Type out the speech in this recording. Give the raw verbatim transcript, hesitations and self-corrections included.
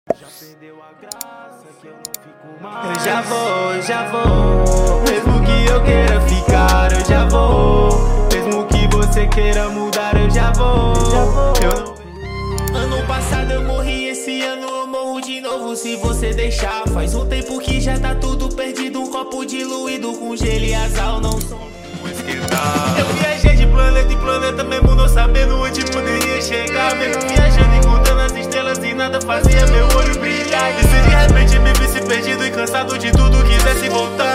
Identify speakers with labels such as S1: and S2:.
S1: Já perdeu a graça que eu não fico mais. Eu já vou, eu já vou. Mesmo que eu queira ficar, eu já vou. Mesmo que você queira mudar, eu já vou. Eu não... Ano passado eu morri, esse ano eu morro de novo se você deixar. Faz um tempo que já tá tudo perdido. Um copo diluído com gelo e azal não sou esquentar. Eu viajei de planeta em planeta, mesmo não sabendo onde poderia chegar. Mesmo viajando e contando as estrelas e nada fazia meu olho brilhar. E se de repente me visse perdido e cansado de tudo, quisesse voltar,